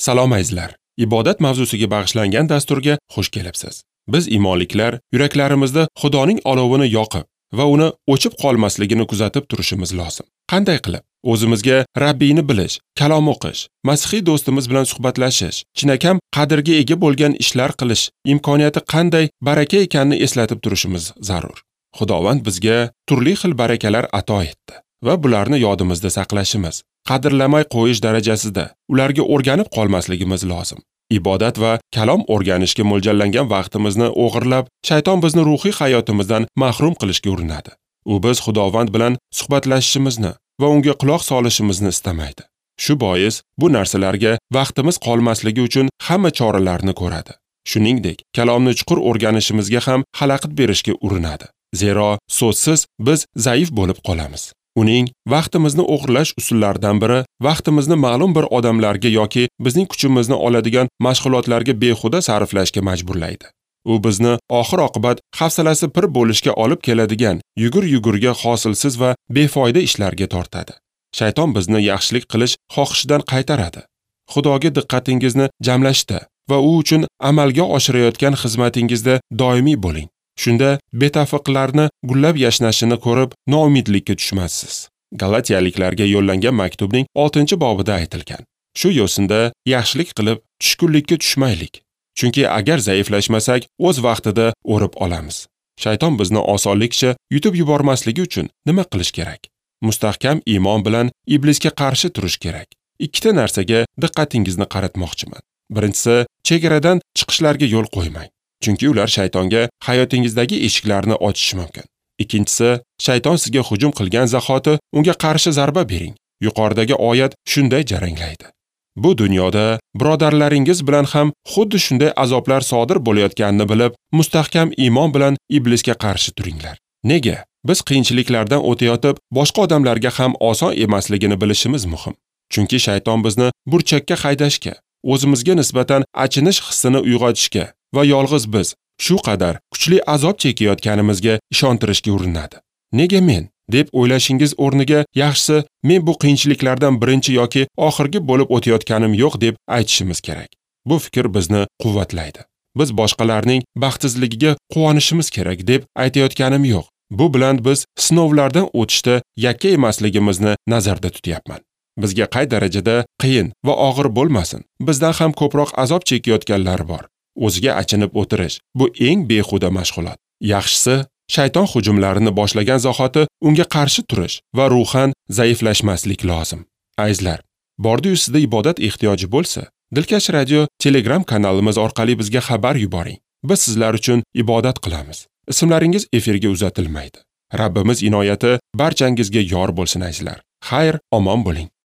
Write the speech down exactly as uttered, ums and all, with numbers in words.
Salom azizlar. Ibodat mavzusiga bag'ishlangan dasturga xush kelibsiz. Biz iymonliklar yuraklarimizda Xudoning olovini yoqib va uni o'chib qolmasligini kuzatib turishimiz lozim. Qanday qilib? O'zimizga Rabbiyni bilish, kalom o'qish, Masihiy do'stimiz bilan suhbatlashish, chinakam qadrga ega bo'lgan ishlar qilish imkoniyati qanday baraka ekanini eslatib turishimiz zarur. Xudovand bizga turli xil barakalar ato etdi va bularni yodimizda saqlashimiz, qadrlamay qo'yish darajasida ularga o'rganib qolmasligimiz lozim. Ibodat va kalom o'rganishga mo'ljallangan vaqtimizni o'g'irlab, shayton bizni ruhiy hayotimizdan mahrum qilishga urinadi. U biz Xudovand bilan suhbatlashishimizni va unga quloq solishimizni istamaydi. Shu bois bu narsalarga vaqtimiz qolmasligi uchun hamma choralarni ko'radi. Shuningdek, kalomni chuqur o'rganishimizga ham xalaqit berishga urinadi. Zero so'zsiz biz zaif bo'lib qolamiz. Uning vaqtimizni o'g'irlash usullaridan biri vaqtimizni ma'lum bir odamlarga yoki bizning kuchimizni oladigan mashg'ulotlarga behuda sarflashga majburlaydi. U bizni oxir oqibat hafsalasi pir bo'lishga olib keladigan yugur-yugurga hosilsiz va befoyda ishlarga tortadi. Shayton bizni yaxshilik qilish xohishidan qaytaradi. Xudoga diqqatingizni jamlashda va u uchun amalga oshirayotgan xizmatingizda doimiy bo'ling. Shunda betafiqlarni gullab yashnashini ko'rib noumidlikka tushmassiz. Galatiyaliklarga yo'llangan maktubning oltinchi bobida aytilgan. Shu yo'sinda yaxshilik qilib tushkunlikka tushmaylik. Chunki agar zaiflashmasak, o'z vaqtida o'rib olamiz. Shayton bizni osonlikcha yutib yubormasligi uchun nima qilish kerak? Mustahkam iymon bilan iblisga qarshi turish kerak. Ikkita narsaga diqqatingizni qaratmoqchiman. Birinchisi, chegaradan chiqishlarga yo'l qo'ymang. Chunki ular shaytonga hayotingizdagi eshiklarni ochishi mumkin. Ikkinchisi, shayton sizga hujum qilgan zahoti unga qarshi zarba bering. Yuqoridagi oyat shunday jaranglaydi. Bu dunyoda birodarlaringiz bilan ham xuddi shunday azoblar sodir bo'layotganini bilib, mustahkam iymon bilan iblisga qarshi turinglar. Nega? Biz qiyinchiliklardan o'tayotib, boshqa odamlarga ham oson emasligini bilishimiz muhim. Chunki shayton bizni burchakka haydashga, o'zimizga nisbatan achinish hissini uyg'otishga va yolg'iz biz shu qadar kuchli azob chekayotganimizga ishontirishga urinadi. Nega men deb o'ylashingiz o'rniga yaxshisi men bu qiyinchiliklardan birinchi yoki oxirgi bo'lib o'tayotganim yo'q deb aytishimiz kerak. Bu fikr bizni quvvatlaydi. Biz boshqalarning baxtsizligiga quvonishimiz kerak deb aytayotganim yo'q. Bu bilan biz sinovlardan o'tishda yakka emasligimizni nazarda tutyapman. Bizga qay darajada qiyin va og'ir bo'lmasin, bizdan ham ko'proq azob chekayotganlar bor. O'ziga achinib o'tirish bu eng behuda mashg'ulot. Yaxshisi, shayton hujumlarini boshlagan zahoti unga qarshi turish va ruhan zaiflashmaslik lozim. Azizlar, bordi-yu sizda ibodat ehtiyoji bo'lsa, Dilkash radio Telegram kanalimiz orqali bizga xabar yuboring. Biz sizlar uchun ibodat qilamiz. Ismlaringiz efirga uzatilmaydi. Rabbimiz inoyati barchangizga yor bo'lsin azizlar. Xayr, omon bo'ling.